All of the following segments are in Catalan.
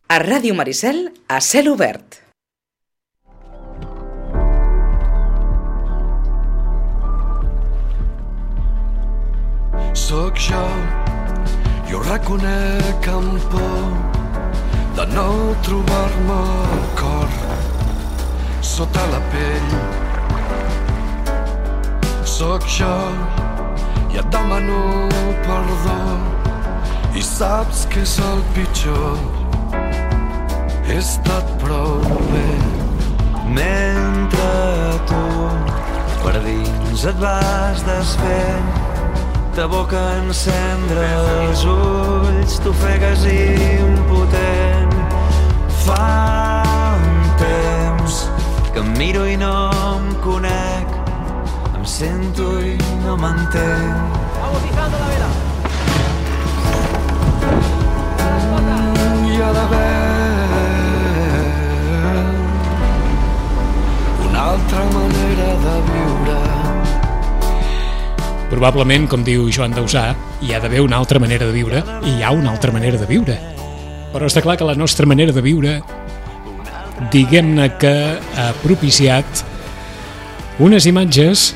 A Ràdio Maricel, a cel obert. Sóc jo ho reconec amb por de no trobar-me el cor sota la pell. Sóc jo i et demano perdó i saps que és el pitjor. He estat prou bé. Mentre tu per dins et vas desfent, t'aboca a encendre els ulls, t'ofegues impotent. Fa un temps que em miro i no em conec, em sento i no m'entenc. Vamos fijando la vela. Hi ha d'haver una altra manera de viure. Probablement, com diu Joan Dausà, hi ha d'haver una altra manera de viure i hi ha una altra manera de viure. Però està clar que la nostra manera de viure, diguem-ne que ha propiciat unes imatges,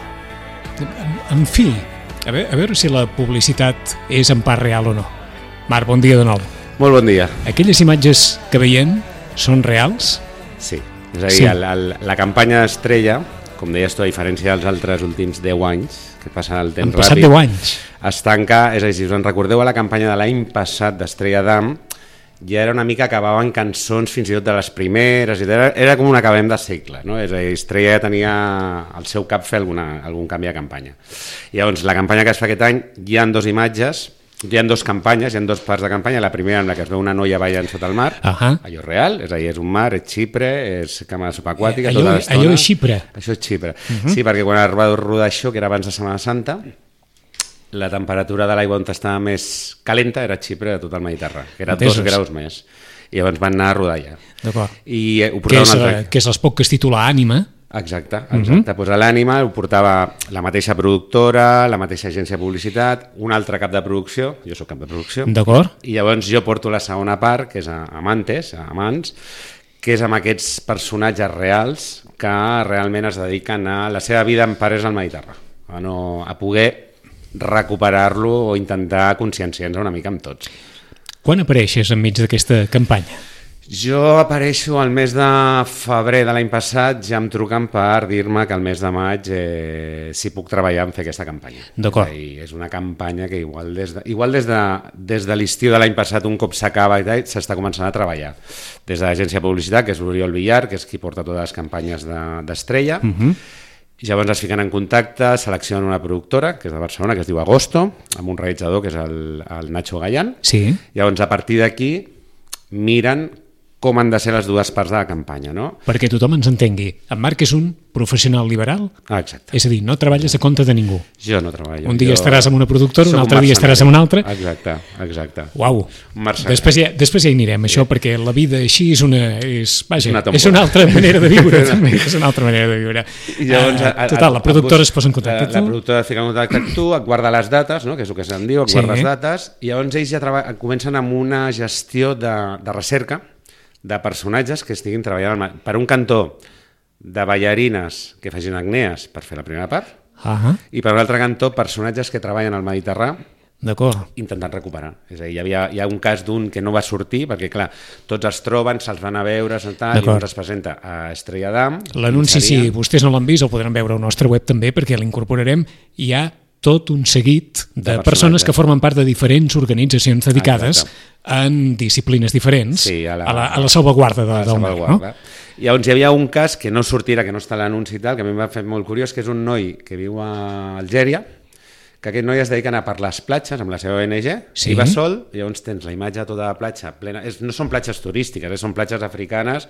en fi, a veure si la publicitat és en part real o no. Marc, bon dia de nou. Molt bon dia. Aquelles imatges que veiem són reals? Sí, és a dir, la campanya d'Estrella, com deies tu, a diferència dels altres últims 10 anys, que passen el temps ràpid... Han passat 10 anys. Es tanca, és a dir, si us en recordeu a la campanya de l'any passat d'Estrella Damm, ja era una mica, acabaven cançons fins i tot de les primeres, era com un acabem de segle, no? És a dir, Estrella ja tenia al seu cap fer algun canvi de campanya. I llavors, la campanya que es fa aquest any, hi ha 2 imatges, hi ha 2 campanyes, hi ha 2 parts de campanya. La primera en la que es veu una noia ballant sota el mar, allò real, és a dir, és un mar, és Xipre, és cama subaquàtica, tota l'estona. Allò és Xipre. Això és Xipre. Sí, perquè quan es va rodar això, que era abans de Setmana Santa, la temperatura de l'aigua on estava més calenta era Xipre de tot el Mediterrani, que era 2 graus més. I llavors van anar a rodar allà. D'acord. I ho portava que és l'esport que es titula Ànima. Exacte. Pues a l'Ànima ho portava la mateixa productora, la mateixa agència de publicitat, un altre cap de producció, jo soc cap de producció. D'acord. I llavors jo porto la segona part, que és Amants, que és amb aquests personatges reals que realment es dediquen a la seva vida en pares al Mediterrani, a poder recuperar-lo o intentar conscienciar-nos una mica amb tots. Quan apareixes enmig d'aquesta campanya? Jo apareixo al mes de febrer de l'any passat, ja em truquen per dir-me que el mes de maig si puc treballar en fer aquesta campanya. D'acord. És una campanya que igual des de l'estiu de l'any passat, un cop s'acaba i tal, s'està començant a treballar. Des de l'agència de publicitat, que és l'Oriol Villar, que és qui porta totes les campanyes d'Estrella, llavors es fiquen en contacte, seleccionen una productora, que és de Barcelona, que es diu Agosto, amb un realitzador, que és el Nacho Gallán. Sí. Llavors, a partir d'aquí, miren com han de ser les 2 parts de la campanya, no? Perquè tothom ens entengui. En Marc és un professional liberal? Exacte. És a dir, no treballes a compte de ningú. Jo no treballo. Un dia estaràs amb una productora, un altre dia estaràs amb una altra. Exacte. Uau. Després ja hi anirem, això, perquè la vida així és una altra manera de viure, també. És una altra manera de viure. Total, la productora es posa en contacte amb tu. La productora es fica en contacte amb tu, et guarda les dates, no? Que és el que se'n diu, et guarda les dates, i llavors ells ja comencen amb una gestió de recerca de personatges que estiguin treballant per un cantó de ballarines que facin acnees per fer la primera part i per un altre cantó personatges que treballen al Mediterrani intentant recuperar. És a dir, hi ha un cas d'un que no va sortir perquè, clar, tots es troben, se'ls van a veure i llavors es presenta a Estrella Damm. L'anunci, si vostès no l'han vist, el podran veure al nostre web també, perquè l'incorporarem. Hi ha tot un seguit de persones que formen part de diferents organitzacions dedicades en disciplines diferents a la salvaguarda del mar. No? Llavors hi havia un cas que no sortirà, que no està a l'anunci i tal, que a mi m'ha fet molt curiós, que és un noi que viu a Algèria, que aquest noi es dedica a anar per les platges amb la seva ONG, i va sol, i llavors tens la imatge de tota la platja plena. No són platges turístiques, són platges africanes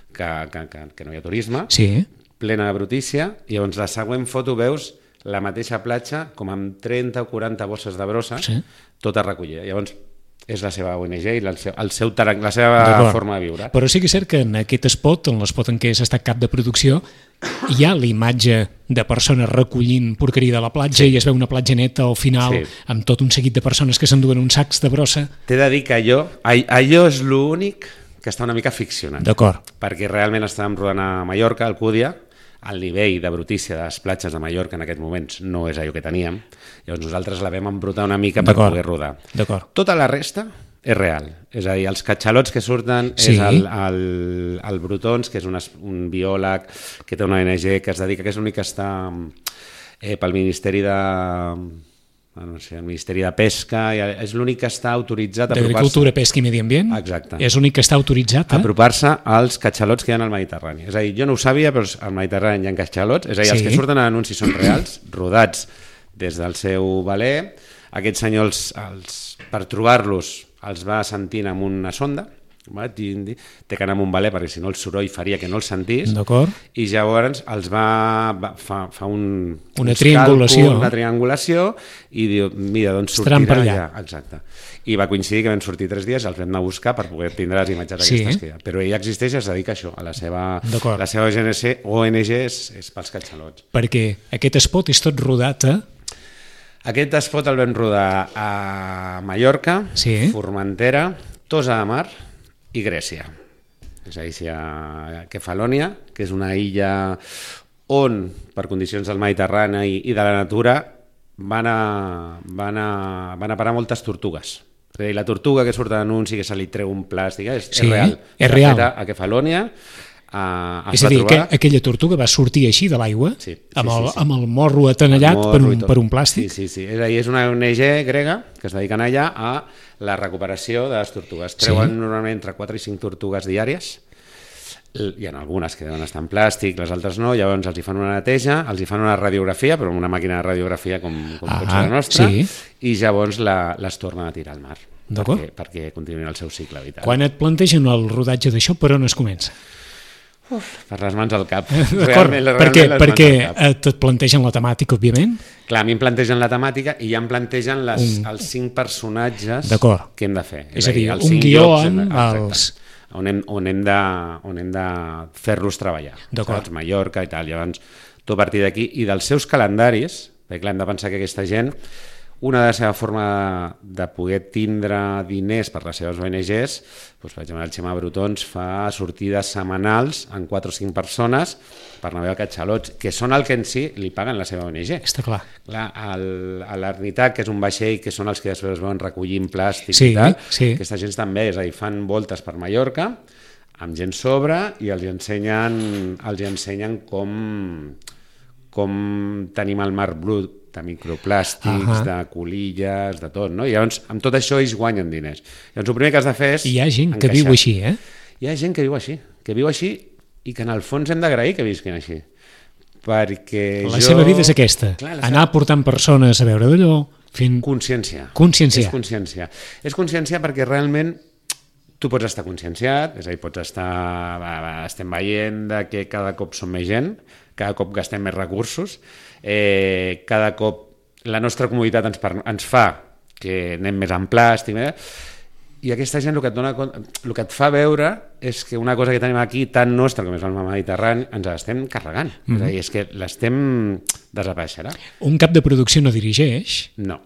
que no hi ha turisme, plena de brutícia, i llavors la següent foto veus la mateixa platja com amb 30 o 40 bosses de brossa, tota recollida. Llavors és la seva ONG i la seva forma de viure. Però sí que és cert que en aquest spot, en l'espot en què has estat cap de producció, hi ha l'imatge de persones recollint porqueria de la platja i es veu una platja neta al final amb tot un seguit de persones que s'enduen uns sacs de brossa. T'he de dir que allò és l'únic que està una mica ficcionat. D'acord. Perquè realment estàvem rodant a Mallorca, al Cúdia, el nivell de brutícia de les platges de Mallorca en aquests moments no és allò que teníem, llavors nosaltres la vam embrutar una mica per poder rodar. D'acord. Tota la resta és real, és a dir, els catxalots que surten és el Brutons, que és un biòleg que té una ONG que es dedica, que és l'únic que està pel Ministeri de... el Ministeri de Pesca, és l'únic que està autoritzat a apropar-se... D'Agricultura, Pesca i Medi Ambient? Exacte. És l'únic que està autoritzat a apropar-se als catxalots que hi ha al Mediterrani. És a dir, jo no ho sabia, però al Mediterrani hi ha catxalots, és a dir, els que surten a l'anunci són reals, rodats des del seu valer. Aquests senyors, per trobar-los, els va sentint amb una sonda, té que anar amb un valer perquè si no el soroll faria que no el sentís. D'acord. I llavors els fa una triangulació i diu, mira, d'on sortirà allà. Exacte. I va coincidir que vam sortir 3 dies, els vam anar a buscar per poder tindre les imatges aquestes que hi ha. Però ella existeix, es dedica a això, a la seva ONG és pels catxalots. Perquè aquest spot és tot rodat a... Aquest spot el vam rodar a Mallorca, Formentera, Tossa de Mar i Grècia. És a dir, hi ha Kefalònia, que és una illa on, per condicions del Mediterrani i de la natura, van a parar moltes tortugues. És a dir, la tortuga que surt a l'anunci, que se li treu un plàstic, és real. És real. A Kefalònia, és a dir, aquella tortuga va sortir així de l'aigua, amb el morro atenellat per un plàstic? Sí. És a dir, és una ONG grega que es dediquen allà a la recuperació de les tortugues. Treuen normalment entre 4 i 5 tortugues diàries. Hi ha algunes que deuen estar en plàstic, les altres no, llavors els hi fan una neteja, els hi fan una radiografia, però amb una màquina de radiografia com pot ser la nostra, i llavors les tornen a tirar al mar. Perquè continuïn el seu cicle vital. Quan et plantegen el rodatge d'això, per on es comença? Per les mans al cap. Perquè et plantegen la temàtica, òbviament? Clar, a mi em plantegen la temàtica i ja em plantegen els 5 personatges que hem de fer. És a dir, un guió amb els... On hem de fer-los treballar. Saps? Mallorca i tal. Llavors, tot a partir d'aquí. I dels seus calendaris, perquè clar, hem de pensar que aquesta gent, una de la seva forma de poder tindre diners per les seves ONGs, doncs, per exemple, el Xema Brutons fa sortides setmanals amb 4 o 5 persones per anar a veure catxalots, que són el que en si li paguen la seva ONG. Està clar. L'Arnitat, que és un vaixell, que són els que després es veuen recollint plàstic i tal, aquesta gent també, és a dir, fan voltes per Mallorca amb gent sobre i els ensenyen com tenim el mar brut de microplàstics, de colilles, de tot, no? I llavors, amb tot això, ells guanyen diners. Llavors, el primer que has de fer és... I hi ha gent que viu així, eh? Hi ha gent que viu així, i que en el fons hem d'agrair que visquin així. Perquè la seva vida és aquesta, anar portant persones a veure d'allò, fent... Consciència. És consciència perquè realment tu pots estar conscienciat, és a dir, estem veient que cada cop som més gent, cada cop gastem més recursos, cada cop la nostra comoditat ens fa que anem més en plàstic, i aquesta gent el que et fa veure és que una cosa que tenim aquí tan nostra com és el Mediterrani ens l'estem carregant, és a dir, és que l'estem desapareixerà. Un cap de producció no dirigeix? No.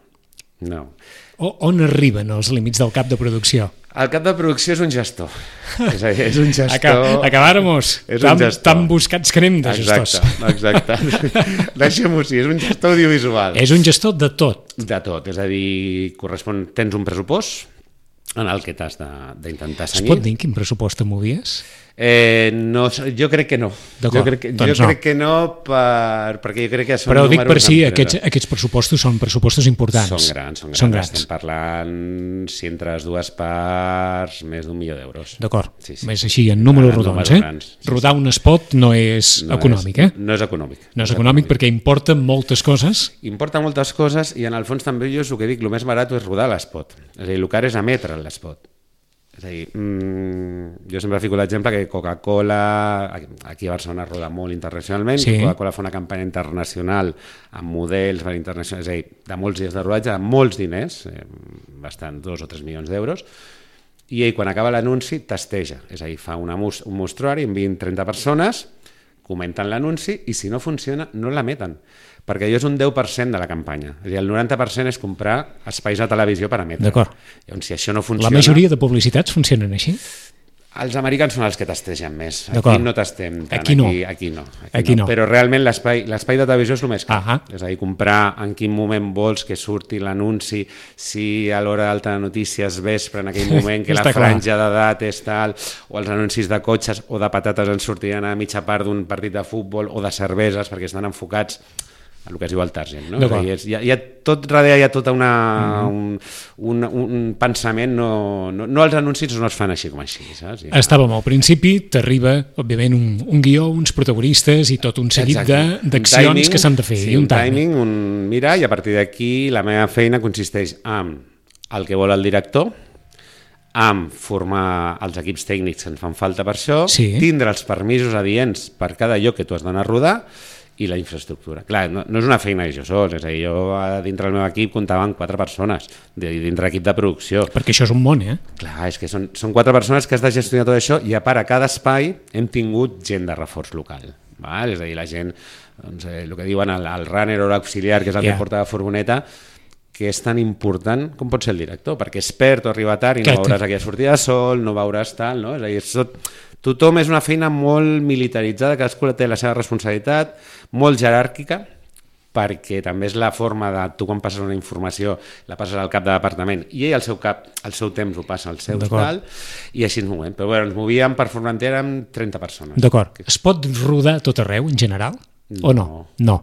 On arriben els límits del cap de producció? El cap de producció és un gestor. És a dir, és un gestor... Acabáramos. Tan buscats que anem de gestors. Exacte. Deixem-ho així, és un gestor audiovisual. És un gestor de tot. De tot, és a dir, tens un pressupost en el que t'has d'intentar cenyir. Es pot dir quin pressupost te movies? No, jo crec que no. Jo crec que no perquè jo crec que són però dic per si aquests pressupostos són pressupostos importants. Són grans. Estem parlant, si entre les dues parts, més d'1 milió d'euros. D'acord, més així en números rodons. Rodar un spot no és econòmic, No és econòmic. No és econòmic perquè importa moltes coses. Importa moltes coses i en el fons també jo és el que dic, el més barat és rodar l'espot. És a dir, el car és emetre l'espot. És a dir, Jo sempre fico l'exemple que Coca-Cola, aquí a Barcelona roda molt internacionalment, Sí. Coca-Cola fa una campanya internacional amb models per internacional, és a dir, de molts dies de rodatge, amb molts diners, bastant, 2 o 3 milions d'euros, i ell, quan acaba l'anunci, testeja, és a dir, fa un mostruari amb 20-30 persones, comenten l'anunci i si no funciona no l'emeten, perquè allò és un 10% de la campanya. És a dir, el 90% és comprar espais a televisió per emetre. D'acord. Llavors, si això no funciona... La majoria de publicitats funcionen així? Els americans són els que testegen més. D'acord. Aquí no testem tant. Aquí no. Aquí no. Però realment l'espai de televisió és el més car. Ahà. És a dir, comprar en quin moment vols que surti l'anunci, si a l'hora d'alta de notícies vespre, en aquell moment que la Està clar. franja d'edat és tal, o els anuncis de cotxes o de patates ens sortiran a mitja part d'un partit de futbol o de cerveses perquè estan enfocats a el que es diu el target, no? Hi ha tot darrere, hi ha tot un pensament, no els anuncis no es fan així com així, saps? Estàvem al principi, t'arriba, òbviament, un guió, uns protagonistes i tot un seguit d'accions que s'han de fer. Sí, i un timing, mira, i a partir d'aquí la meva feina consisteix en el que vol el director, en formar els equips tècnics que ens fan falta per això, Sí. tindre els permisos adients per cada lloc que tu has d'anar a rodar, i la infraestructura. Clar, no és una feina que jo sol, és a dir, jo dintre del meu equip comptava amb 4 persones, dintre l'equip de producció. Perquè això és un món, eh? Clar, és que són 4 persones que has de gestionar tot això i a part a cada espai hem tingut gent de reforç local. Val? És a dir, la gent, doncs, el que diuen el runner o l'auxiliar, que és el que porta la furgoneta, que és tan important com pot ser el director, perquè és perd o arriba tard i no veuràs aquella sortida de sol, no veuràs tal, no? És a dir, tothom és una feina molt militaritzada, cadascú té la seva responsabilitat, molt jeràrquica, perquè també és la forma de tu quan passes una informació la passes al cap de departament i ell el seu temps ho passa al seu tal, i així ens movem. Però bueno, ens movíem per Formentera amb 30 persones. D'acord. Es pot rodar tot arreu en general? O no? No.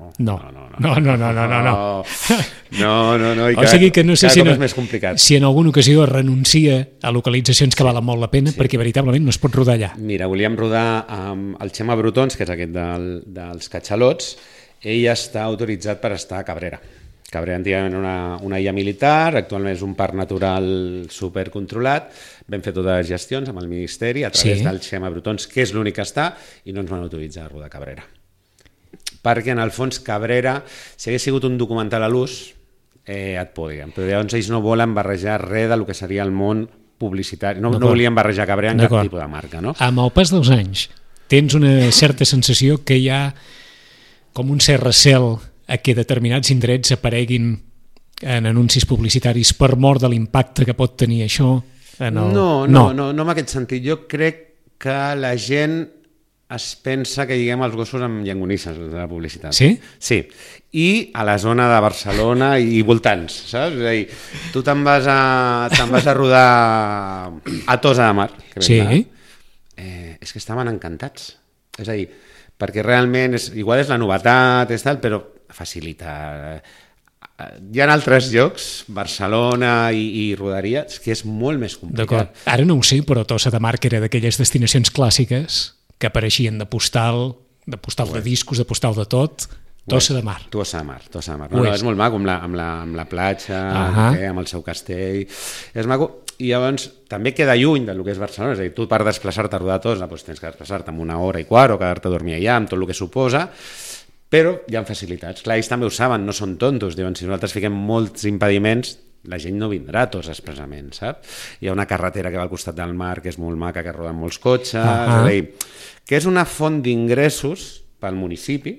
O sigui que no sé si en alguna ocasió es renuncia a localitzacions que valen molt la pena perquè veritablement no es pot rodar allà. Mira, volíem rodar amb el Xema Brutons, que és aquest dels catxalots. Ell està autoritzat per estar a Cabrera. Cabrera antigament una illa militar, actualment és un parc natural supercontrolat. Vam fer totes les gestions amb el Ministeri a través del Xema Brutons, que és l'únic que està, i no ens van autoritzar a rodar a Cabrera. Perquè en el fons Cabrera, si hagués sigut un documental a l'ús, et podrien. Però llavors ells no volen barrejar res del que seria el món publicitari. No volien barrejar Cabrera en cap tipus de marca. No? Amb el pas dels anys tens una certa sensació que hi ha com un cert recel a que determinats indrets apareguin en anuncis publicitaris per mor de l'impacte que pot tenir això? No en aquest sentit. Jo crec que la gent es pensa que lliguem els gossos amb llangonisses de la publicitat. Sí? Sí. I a la zona de Barcelona i voltants, saps? És a dir, tu te'n vas a rodar a Tossa de Mar. Sí. És que estaven encantats. És a dir, perquè realment igual és la novetat, però facilita. Hi ha altres llocs, Barcelona i Rodalia, que és molt més complicat. D'acord. Ara no ho sé, però Tossa de Mar era d'aquelles destinacions clàssiques que apareixien de postal de discos, de postal de tot. Tossa de Mar. Tossa de Mar. No, és molt maco, amb la platja, amb el seu castell. És maco. I llavors també queda lluny del que és Barcelona. És a dir, tu per desplaçar-te a rodar a Tossa tens que desplaçar-te en 1 hora i quart o quedar-te a dormir allà, amb tot el que suposa, però hi ha facilitats. Clar, ells també ho saben, no són tontos. Diuen, si nosaltres fiquem molts impediments, la gent no vindrà a Tossa expressament, saps? Hi ha una carretera que va al costat del mar, que és molt maca, que roden molts cotxes, és a dir, que és una font d'ingressos pel municipi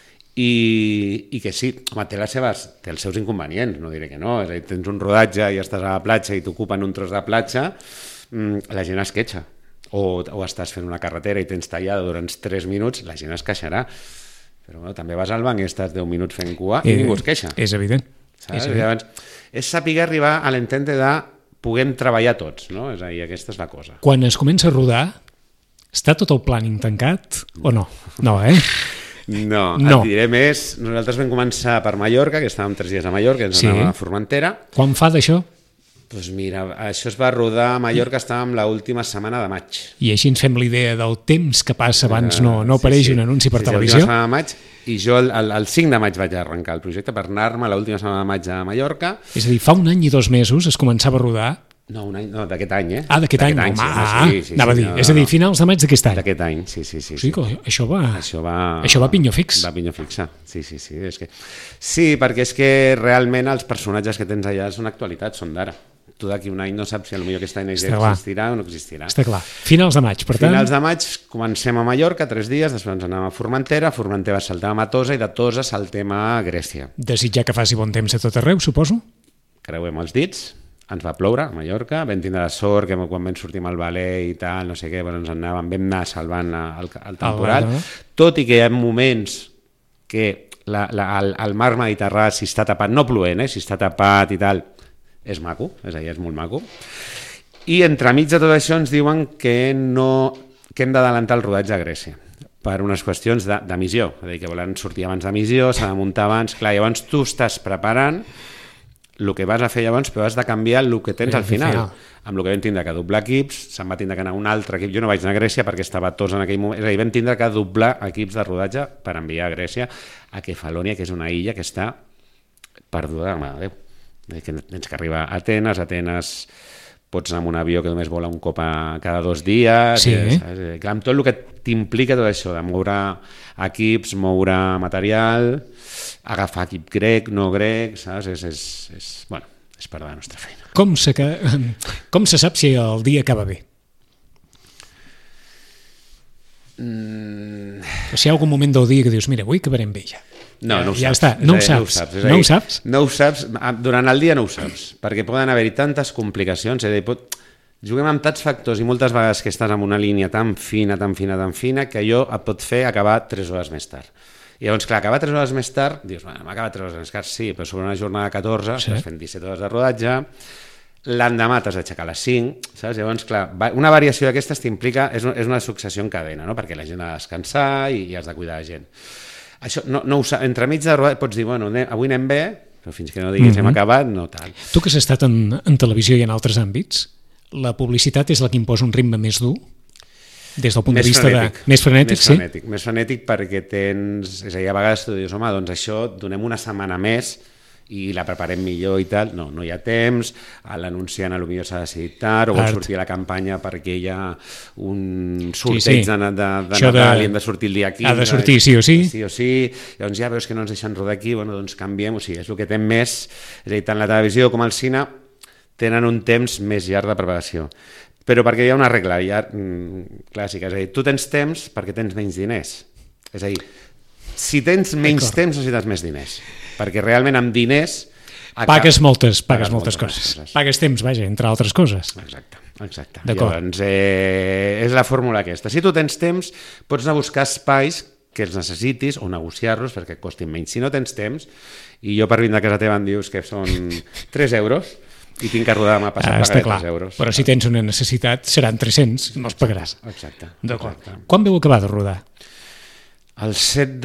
i que sí, home, té els seus inconvenients, no diré que no, és a dir, tens un rodatge i estàs a la platja i t'ocupen un tros de platja, la gent es queixa. O estàs fent una carretera i tens tallada durant 3 minuts, la gent es queixarà. Però bueno, també vas al banc i estàs 10 minuts fent cua i ningú es queixa. És evident. Llavors, és saber arribar a l'entendre de puguem treballar tots, no? És a dir, aquesta és la cosa. Quan es comença a rodar, està tot el plàning tancat o no? No, No, et diré més. Nosaltres vam començar per Mallorca, que estàvem 3 dies a Mallorca, ens anàvem a Formentera. Quan fa d'això? Doncs mira, això es va rodar a Mallorca, estàvem l'última setmana de maig. I així ens fem l'idea del temps que passa abans no apareix un anunci per televisió. L'última setmana de maig, i jo el 5 de maig vaig arrencar el projecte per anar-me l'última setmana de maig a Mallorca. És a dir, fa 1 any i 2 mesos es començava a rodar No, un any, no, d'aquest any, Ah, d'aquest any, home, anava a dir. no, És a dir, finals de maig d'aquest any. D'aquest any, sí. O sigui que això va Això a pinyó fix. Va a pinyó fixa, sí. És que... Sí, perquè és que realment els personatges que tens allà són actualitat, són d'ara. Tu d'aquí un any no saps si potser aquest any existirà o no existirà. Està clar. Finals de maig, per tant... Finals de maig comencem a Mallorca, 3 dies, després ens anem a Formentera saltem a Tossa i de Tossa saltem a Grècia. Desitjar que faci bon temps a tot arreu, suposo? Creuem els dits, ens va ploure a Mallorca, vam tindre la sort que quan vam sortir amb el ballet i tal, no sé què, ens vam anar salvant el temporal, tot i que hi ha moments que el mar Mediterrani, si està tapat, no plovent, si està tapat i tal, és maco, és a dir, és molt maco. I entremig de tot això ens diuen que hem d'adelantar el rodatge a Grècia per unes qüestions d'emissió, és a dir, que volen sortir abans d'emissió, s'ha de muntar abans, clar, llavors tu estàs preparant el que vas a fer llavors, però has de canviar el que tens al final. Amb el que vam tindre que doblar equips, se'n va tindre que anar un altre equip, jo no vaig anar a Grècia perquè estava tots en aquell moment, és a dir, vam tindre que doblar equips de rodatge per enviar a Grècia, a Kefalonia, que és una illa que està perduda, mare de Déu. Que tens que arribar a Atenes pots anar amb un avió que només vola un cop cada 2 dies, sí. Clar, amb tot el que t'implica tot això, de moure equips, moure material, agafar equip grec, no grec, saps? És part de la nostra feina. Com se sap si el dia acaba bé? O si hi ha algun moment del dia que dius, mira, avui acabarem bé ja. No ho saps. Ja està, no ho saps. No ho saps, durant el dia no ho saps, perquè poden haver-hi tantes complicacions, juguem amb tants factors i moltes vegades que estàs en una línia tan fina, que allò et pot fer acabar 3 hores més tard. I llavors, clar, acabar 3 hores més tard, dius, m'acaba 3 hores més tard, sí, però sobre una jornada de 14, estàs fent 17 hores de rodatge, l'endemà t'has d'aixecar a les 5, saps? Llavors, clar, una variació d'aquestes t'implica, és una successió en cadena, no? Perquè la gent ha de descansar i has de cuidar la gent. Això, no ho saps, entremig de rodatge pots dir, bueno, avui anem bé, però fins que no diguis hem acabat, no tal. Tu que has estat en televisió i en altres àmbits, la publicitat és la que imposa un ritme més dur? Des del punt de vista més frenètic, sí? Més frenètic perquè tens... És a dir, a vegades tu dius, home, doncs això, donem una setmana més i la preparem millor i tal. No hi ha temps, l'anunciant potser s'ha decidit tard, o vol sortir a la campanya perquè hi ha un sorteig de Nadal i hem de sortir el dia 15. Ha de sortir sí o sí. Sí o sí, llavors ja veus que no ens deixen rodar aquí, doncs canviem, o sigui, és el que té més, és a dir, tant la televisió com el cine tenen un temps més llarg de preparació. Però perquè hi ha una regla clàssica, és a dir, tu tens temps perquè tens menys diners. És a dir, si tens menys temps necessites més diners, perquè realment amb diners... Pagues moltes coses. Pagues temps, vaja, entre altres coses. Exacte. Llavors, és la fórmula aquesta. Si tu tens temps, pots anar a buscar espais que els necessitis o negociar-los perquè et costin menys. Si no tens temps, i jo per vindre a casa teva em dius que són 3 euros, i tinc que rodar demà passat, pagaré 3 euros. Però si tens una necessitat, seran 300, no els pagaràs. Exacte. Quan veu acabar de rodar? El 8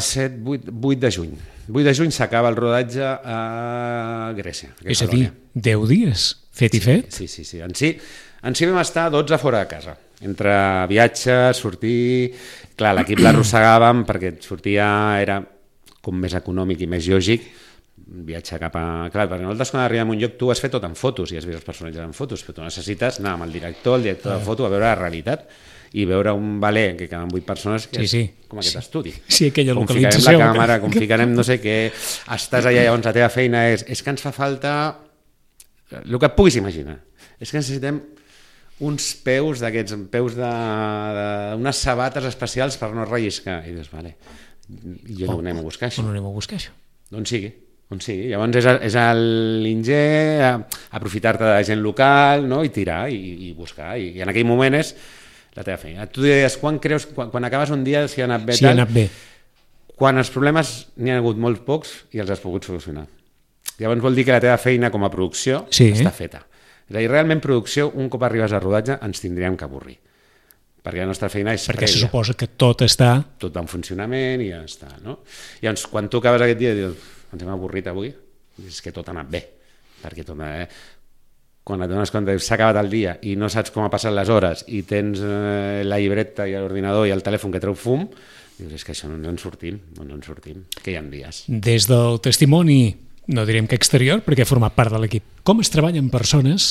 de juny. 8 de juny s'acaba el rodatge a Grècia. És a dir, 10 dies, fet i fet? Sí. En si vam estar 12 fora de casa. Entre viatges, sortir... Clar, l'equip l'arrossegàvem perquè sortia era com més econòmic i més lògic, viatge cap a... Clar, perquè nosaltres quan arribem a un lloc tu has fet tot en fotos i has vist els personatges en fotos, però tu necessites anar amb el director de foto a veure la realitat i veure un ballet que queden 8 persones que és com aquest estudi. Sí, aquella localització. Com ficarem la càmera, com ficarem no sé què, estàs allà, llavors la teva feina és que ens fa falta el que et puguis imaginar. És que necessitem uns peus d'aquests, unes sabates especials per no relliscar. I dius, vale, i on anem a buscar això? On anem a buscar això? On sigui. Llavors és l'ingé, aprofitar-te de la gent local, no? I tirar i buscar. I en aquell moment és la teva feina. Tu deies, quan acabes un dia si ha anat bé? Si ha anat bé. Quan els problemes n'hi ha hagut molt pocs i els has pogut solucionar. Llavors vol dir que la teva feina com a producció està feta. És a dir, realment producció, un cop arribes a rodatge, ens tindríem que avorrir. Perquè la nostra feina és perquè se suposa que tot està... Tot va en funcionament i ja està, no? Llavors, quan tu acabes aquest dia, dius, ens hem avorrit avui, és que tot ha anat bé. Perquè tot ha anat bé. Quan et dones compte que s'ha acabat el dia i no saps com ha passat les hores i tens la llibreta i l'ordinador i el telèfon que treu fum, dius, és que això no ens en sortim, que hi ha dies. Des del testimoni, no direm que exterior, perquè ha format part de l'equip, com es treballa amb persones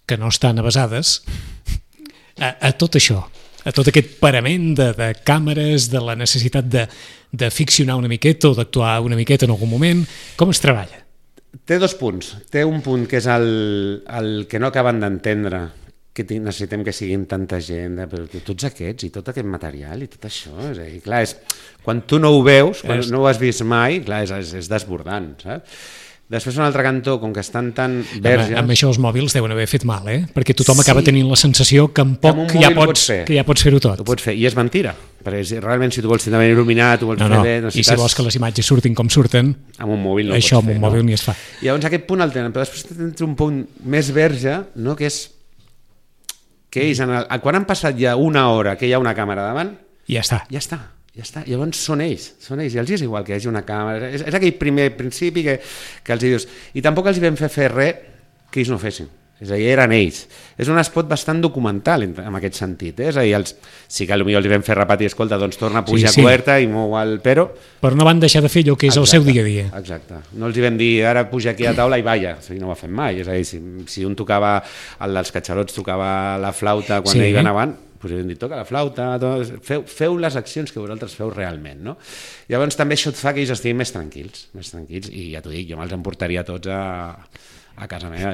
que no estan avasades a tot això, a tot aquest parament de càmeres, de la necessitat de ficcionar una miqueta o d'actuar una miqueta en algun moment. Com es treballa? Té 2 punts. Té un punt que és el que no acaben d'entendre, que necessitem que siguin tanta gent, però tots aquests i tot aquest material i tot això, és a dir, clar, quan tu no ho veus, quan no ho has vist mai, clar, és desbordant, saps? Després, un altre cantó, com que estan tan verges... Amb això els mòbils deuen haver fet mal, perquè tothom acaba tenint la sensació que amb poc ja pots fer-ho tot. Ho pots fer, i és mentira, perquè realment si tu vols tenir il·luminat, ho vols fer bé... I si vols que les imatges surtin com surten, amb un mòbil no això amb un mòbil ni es fa. Llavors aquest punt el tenen, però després tens un punt més verge, no? Que és que ells, quan han passat ja una hora que hi ha una càmera davant, ja està. Llavors són ells, i els és igual que hi hagi una càmera, és aquell primer principi que els dius, i tampoc els hi vam fer res que ells no fessin, és a dir, eren ells. És un spot bastant documental en aquest sentit, és a dir, sí que potser els hi vam fer repetir, escolta, doncs torna a pujar a coberta i mou el però no van deixar de fer allò que és el seu dia a dia. Exacte, no els hi vam dir ara puja aquí a taula i balla, no ho ha fet mai, és a dir, si un tocava, el dels catxalots tocava la flauta quan ells van avant, doncs hem dit, toca la flauta, feu les accions que vosaltres feu realment, no? Llavors també això et fa que ells estiguin més tranquils, i ja t'ho dic, jo me'ls emportaria tots a casa meva.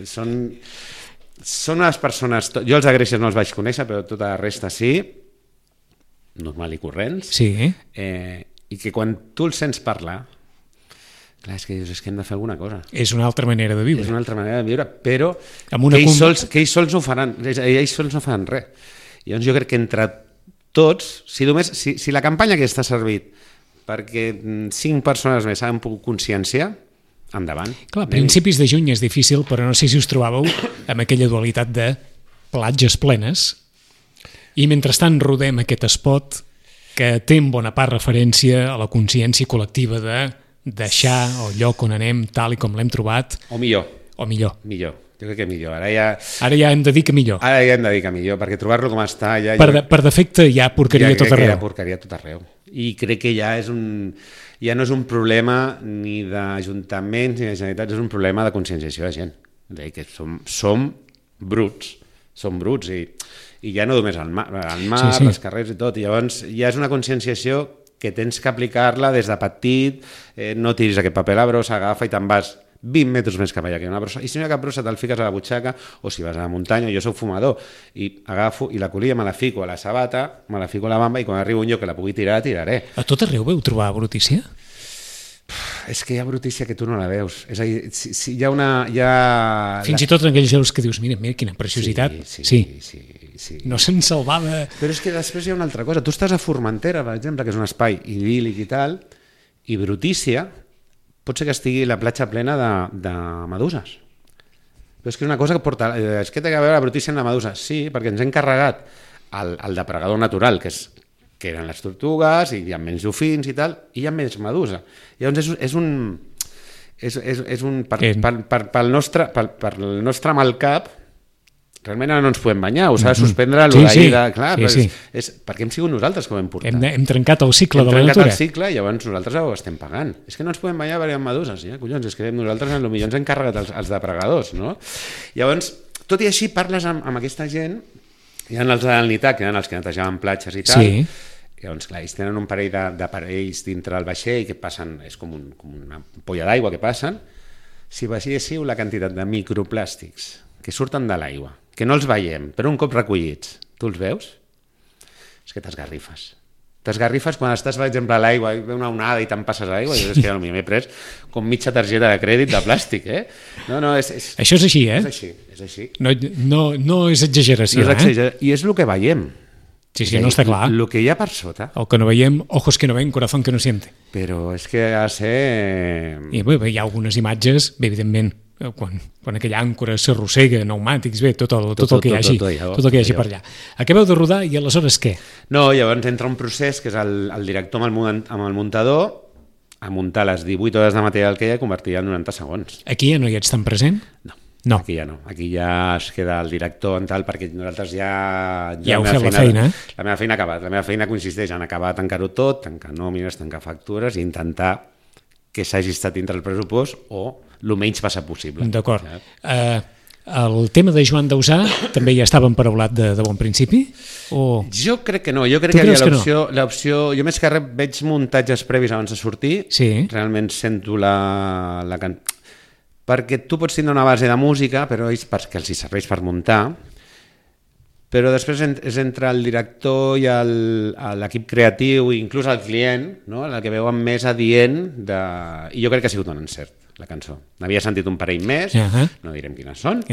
Són unes persones, jo els agreixes no els vaig conèixer, però tota la resta sí, normal i corrents, i que quan tu els sents parlar, clar, és que dius, és que hem de fer alguna cosa. És una altra manera de viure. És una altra manera de viure, però que ells sols no faran, ells sols no faran res. Llavors jo crec que entre tots, si la campanya aquesta ha servit perquè 5 persones més han pogut conscienciar, endavant. Clar, a principis de juny és difícil, però no sé si us trobàveu amb aquella dualitat de platges plenes i mentrestant rodem aquest spot que té en bona part referència a la consciència col·lectiva de deixar el lloc on anem tal i com l'hem trobat. O millor. Millor. Jo crec que millor. Ara ja hem de dir que millor. Ara ja hem de dir que millor, perquè trobar-lo com està... Per defecte hi ha porqueria tot arreu. Hi ha porqueria tot arreu. I crec que ja no és un problema ni d'ajuntaments ni de Generalitat, és un problema de conscienciació de gent. És a dir, que som bruts i ja no només al mar, els carrers i tot. I llavors ja és una conscienciació que tens que aplicar-la des de petit, no tiris aquest paper a la brossa, agafa i te'n vas 20 metres més cap allà que hi ha una brossa, i si no hi ha cap brossa te'l fiques a la butxaca, o si vas a la muntanya, jo soc fumador, i agafo i la colia me la fico a la sabata, me la fico a la bamba, i quan arribo un lloc que la pugui tirar, la tiraré. A tot arreu veu trobar brutícia? És que hi ha brutícia que tu no la veus. És a dir, si hi ha Fins i tot en aquells llocs que dius, mira, quina preciositat. Sí. No se'n salvava... Però és que després hi ha una altra cosa. Tu estàs a Formentera, per exemple, que és un espai idíl·lic i tal, i brutícia pot ser que estigui la platja plena de meduses. Però és que és una cosa que porta... És que té a veure la brutícia amb la medusa. Sí, perquè ens hem carregat el depregador natural, que eren les tortugues, i hi ha menys dofins i tal, i hi ha més medusa. Llavors pel nostre mal cap, realment ara no ens podem banyar, ho s'ha de suspendre l'oraïda, clar, és perquè hem sigut nosaltres que ho hem portat. Hem trencat el cicle de la natura. Hem trencat el cicle i llavors nosaltres ho estem pagant. És que no ens podem banyar perquè hi ha meduses, collons, és que nosaltres potser ens hem carregat els depregadors, no? Llavors, tot i així, parles amb aquesta gent, hi ha els de l'Alnitat, que eren els que netejaven platges i tal, llavors, clar, ells tenen un parell d'aparells dintre del vaixell que passen, és com una ampolla d'aigua que passen. Si veiéssiu la quantitat de microplàstics que surten de l'aigua, que no els veiem, però un cop recollits, tu els veus? És que t'esgarrifes. T'esgarrifes quan estàs, per exemple, a l'aigua, i ve una onada i te'n passes a l'aigua, i és que ja m'he pres com mitja targeta de crèdit de plàstic, Això és així, És així. No és exageració, I és el que veiem. Sí, no està clar. El que hi ha per sota. El que no veiem, ojos que no ven, corazón que no siente. Però és que ha de ser... I hi ha algunes imatges, evidentment, quan aquella àncora s'arrossega, pneumàtics, tot el que hi hagi per allà. Acabeu de rodar i aleshores què? No, llavors entra un procés que és el director amb el muntador a muntar les 18 hores de material que hi ha i convertir en 90 segons. Aquí ja no hi ets tan present? No, aquí ja no. Aquí ja es queda el director en tal, perquè nosaltres ja heu fet la feina. La meva feina ha acabat. La meva feina consisteix en acabar de tancar-ho tot, tancar nòmines, tancar factures i intentar que s'hagi estat dintre el pressupost o el menys passa possible. D'acord. El tema de Joan Dausà també ja estava emparaulat de bon principi? O... Jo crec que no, jo crec Tu que hi creus havia que l'opció... Jo més que res veig muntatges previs abans de sortir, Sí. realment sento la perquè tu pots tindre una base de música, però ells perquè els hi serveix per muntar, però després és entre el director i l'equip creatiu i inclús el client, no? El que veuen més adient i jo crec que ha sigut un encert, la cançó. N'havia sentit un parell més, no direm quines són,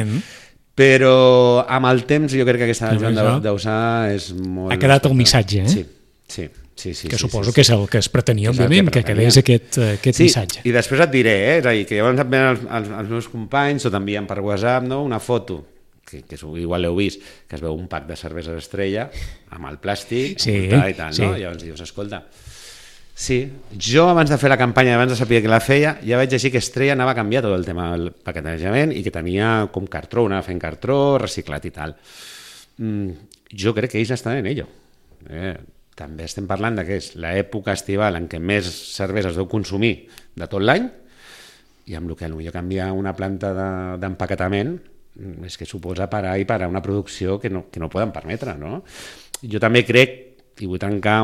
però amb el temps jo crec que aquesta de Joan Dausà és molt... Ha quedat el missatge, eh? Sí. Que suposo que és el que es pretenia, òbviament, que quedés aquest missatge. I després et diré, és a dir, que llavors et venen els meus companys o t'envien per WhatsApp, no? Una foto, que igual l'heu vist, que es veu un pack de cervesa d'Estrella amb el plàstic i tal, no? I llavors dius, escolta, sí, jo abans de fer la campanya, abans de saber que la feia, ja vaig llegir que Estrella anava a canviar tot el tema del paquetejament i que tenia com cartró, anava fent cartró, reciclat i tal. Jo crec que ells estan en ello. També estem parlant de que és l'època estival en què més cervesa es deu consumir de tot l'any i amb el que potser canviar una planta d'empaquetament és que suposa parar una producció que no poden permetre, no? Jo també crec, i vull trencar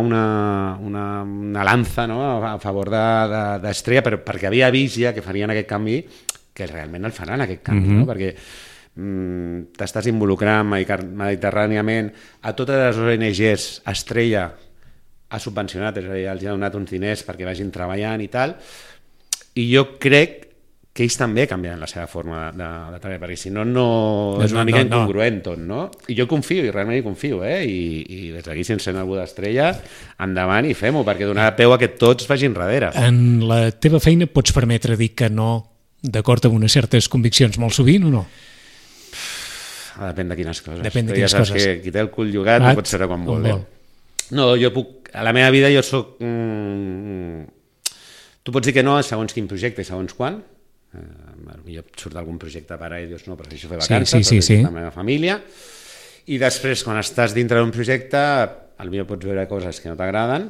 una lanza, no? A favor d'Estrella, perquè havia vist ja que farien aquest canvi, que realment el faran aquest canvi, no? Perquè t'estàs involucrant mediterràniament a totes les ONGs. Estrella ha subvencionat, és a dir, els ha donat uns diners perquè vagin treballant i tal, i jo crec que ells també canviaran la seva forma de treballar, perquè si no és una mica incongruent tot, no? I jo confio, i realment hi confio, i des d'aquí, si ens sent algú d'Estrella, endavant i fem-ho, perquè donarà peu a que tots vagin darrere. En la teva feina pots permetre dir que no d'acord amb unes certes conviccions molt sovint o no? Depèn de quines coses. Depèn de quines coses. Ja saps que qui té el cul llogat no pot ser quan vol. No, jo puc... A la meva vida jo soc... Tu pots dir que no a segons quin projecte i segons quan. Potser surt algun projecte per i dius no, prefereixo fer vacances, prefereixo la meva família. I després, quan estàs dintre d'un projecte, potser pots veure coses que no t'agraden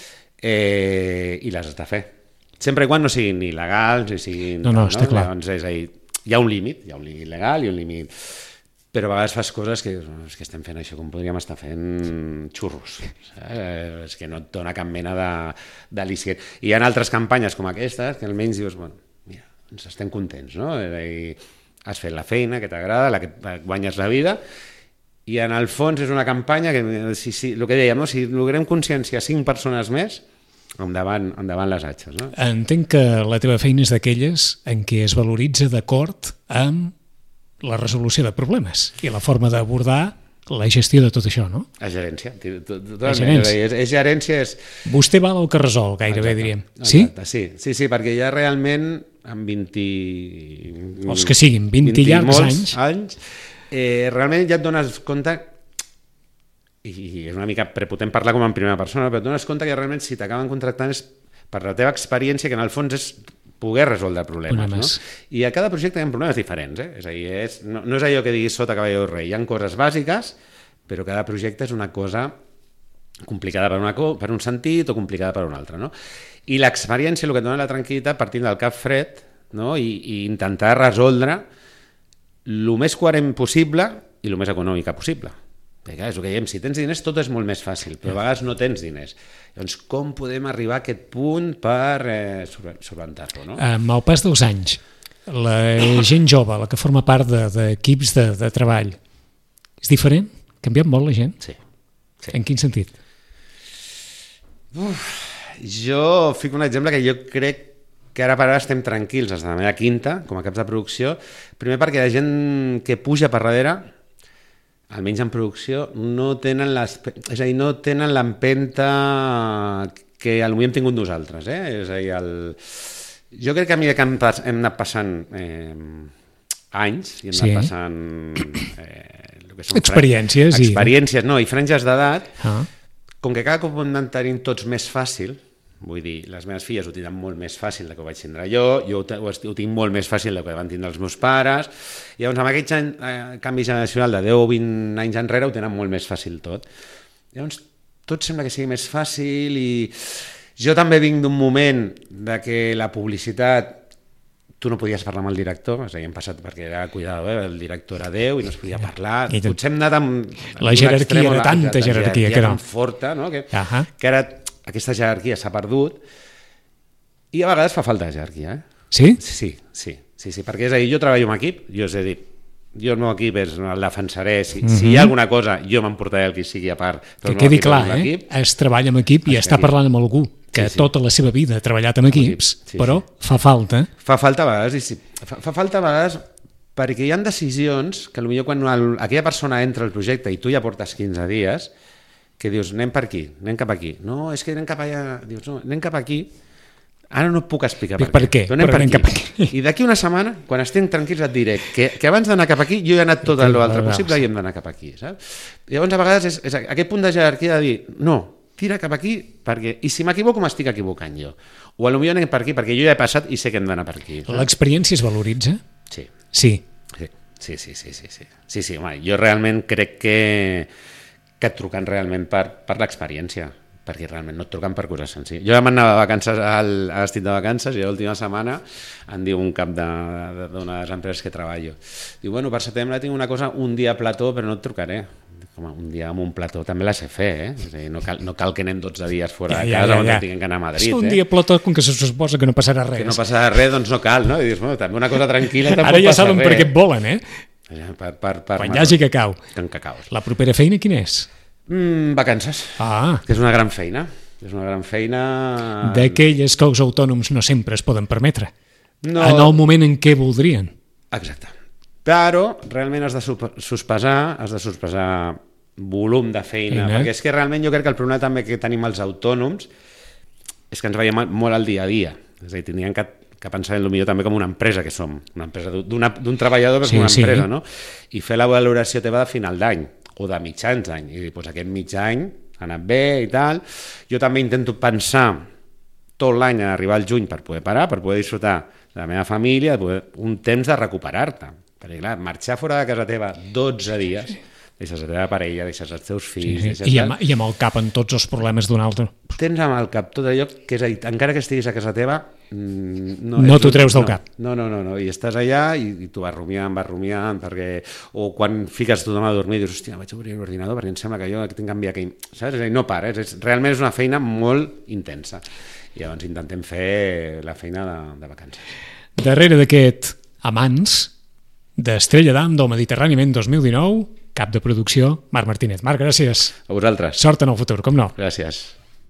i les has de fer. Sempre i quan no siguin ni il·legals, ni siguin... No, està clar. Llavors, és a dir, hi ha un límit legal i un límit... Però a vegades fas coses que estem fent això, com podríem estar fent xurros. És que no et dona cap mena d'al·licient. I hi ha altres campanyes com aquestes que almenys dius, bueno, mira, ens estem contents, no? Has fet la feina que t'agrada, la que guanyes la vida, i en el fons és una campanya que, el que dèiem, no? Si logrem consciència 5 persones més, endavant les atxes. No? Entenc que la teva feina és d'aquelles en què es valoritza d'acord amb la resolució de problemes i la forma d'abordar la gestió de tot això, no? És gerència. És gerència. Vostè val el que resol, gairebé, diríem. Exacte, sí, perquè ja realment amb 20... Els que siguin, 20 llargs anys, realment ja et dones compte, i és una mica prepotent parlar com en primera persona, però et dones compte que realment si t'acaben contractant és per la teva experiència, que en el fons és poder resoldre problemes. No? I a cada projecte hi ha problemes diferents. És a dir, no és allò que diguis sota cavall rei. Hi ha coses bàsiques, però cada projecte és una cosa complicada per un sentit o complicada per un altre. No? I l'experiència, el que et dona la tranquil·litat, partint del cap fred, no? I intentar resoldre el més coherent possible i el més econòmica possible. Perquè és el que diem, si tens diners tot és molt més fàcil, però a vegades no tens diners. Llavors, com podem arribar a aquest punt per solventar-lo? No? Amb el pas dels anys, la gent jove, la que forma part d'equips de treball, és diferent? Ha canviat molt la gent? Sí. En quin sentit? Jo fico un exemple que jo crec que ara per ara estem tranquils des de la meva quinta, com a caps de producció, primer perquè la gent que puja per darrere, almenys en producció, no tenen no tenen l'empenta que potser hem tingut nosaltres. És a dir, jo crec que a mesura que hem anat passant anys i hem anat passant experiències i franges d'edat, com que cada cop ho hem anat tenint tots més fàcil, vull dir, les meves filles ho tindran molt més fàcil del que ho vaig tindre jo ho tinc molt més fàcil del que van tindre els meus pares, i llavors amb aquest canvi generacional de 10 o 20 anys enrere ho tenen molt més fàcil tot. Llavors tot sembla que sigui més fàcil, i jo també vinc d'un moment de que la publicitat tu no podies parlar amb el director, és a dir, hem passat perquè era cuidado, el director era Déu i no es podia parlar. Potser hem anat amb... La jerarquia era tanta jerarquia que no. Tan forta, no? Que ara aquesta jerarquia s'ha perdut i a vegades fa falta de jerarquia, Sí? Sí, perquè és a dir, jo treballo en equip, jo és a dir, jo el meu equip el defensaré, si hi ha alguna cosa jo m'emportaré el que sigui a part. Que quedi clar, es treballa amb equip i està parlant amb algú que tota la seva vida ha treballat amb equips, però fa falta. Fa falta a vegades, fa falta a vegades perquè hi ha decisions que potser quan aquella persona entra al projecte i tu ja portes 15 dies, que dius, anem per aquí, anem cap aquí. No, és que anem cap allà. Dius, no, anem cap aquí. Ara no et puc explicar per què. Però anem cap aquí. I d'aquí una setmana, quan estem tranquils, et diré que abans d'anar cap aquí jo he anat tot l'altre possible i hem d'anar cap aquí. Saps? Llavors, a vegades, és aquest punt de jerarquia de dir, no, tira cap aquí, perquè, i si m'equivoco m'estic equivocant jo. O potser anem per aquí, perquè jo ja he passat i sé que hem d'anar per aquí. L'experiència es valoritza? Sí. Sí, home, jo realment crec que et truquen realment per l'experiència, perquè realment no et truquen per coses senzilles. Jo m'anava de vacances a l'estit de vacances i l'última setmana em diu un cap d'una de les empreses que treballo. Diu, bueno, per setembre tinc una cosa, un dia a plató, però no et trucaré. Com un dia amb un plató també la sé fer, És a dir, no cal que anem 12 dies fora de casa on tinguem que anar a Madrid. Un dia a plató, com que se suposa que no passarà res. Que no passarà res, doncs no cal, no? I dius, bueno, també una cosa tranquil·la tampoc passa res. Ara ja saben per què et volen, Quan hi hagi cacau. La propera feina quina és? Vacances. Que és una gran feina. És una gran feina... D'aquelles que els autònoms no sempre es poden permetre. No. En el moment en què voldrien. Exacte. Però realment has de sospesar volum de feina, perquè és que realment jo crec que el problema també que tenim els autònoms és que ens veiem molt al dia a dia, és a dir, tindríem que pensar en el millor també com una empresa que som, una empresa d'un treballador, però com una empresa, no? I fer la valoració teva de final d'any o de mitjans d'any, i dir, doncs aquest mig any ha anat bé i tal. Jo també intento pensar tot l'any a arribar al juny per poder parar, per poder disfrutar de la meva família, un temps de recuperar-te. Perquè, clar, marxar fora de casa teva 12 dies, deixes la teva parella, deixes els teus fills... I amb el cap en tots els problemes d'un altre. Tens amb el cap tot allò que, és a dir, encara que estiguis a casa teva... No t'ho treus del cap. No, i estàs allà i tu vas rumiant, perquè... O quan fiques tothom a dormir, dius, hòstia, vaig obrir l'ordinador perquè em sembla que jo tinc que enviar aquell... Saps? És a dir, no pares, realment és una feina molt intensa. I llavors intentem fer la feina de vacances. Darrere d'aquest Amants, d'Estrella d'Am del Mediterrani 2019, cap de producció, Marc Martínez. Marc, gràcies. A vosaltres. Sort en el futur, com no. Gràcies.